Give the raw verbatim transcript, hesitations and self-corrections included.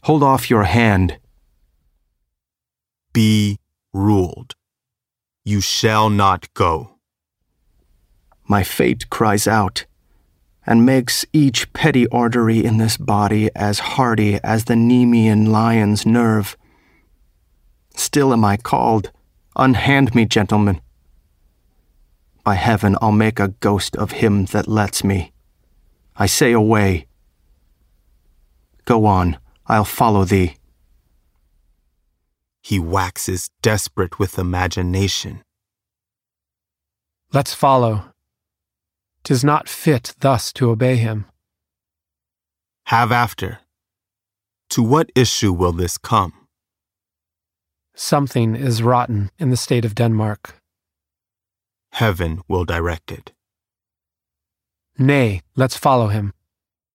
Hold off your hand. Be ruled. You shall not go. My fate cries out, and makes each petty artery in this body as hardy as the Nemean lion's nerve. Still am I called. Unhand me, gentlemen. By heaven, I'll make a ghost of him that lets me. I say away. Go on, I'll follow thee. He waxes desperate with imagination. Let's follow. 'Tis not fit thus to obey him. Have after. To what issue will this come? Something is rotten in the state of Denmark. Heaven will direct it. Nay, let's follow him.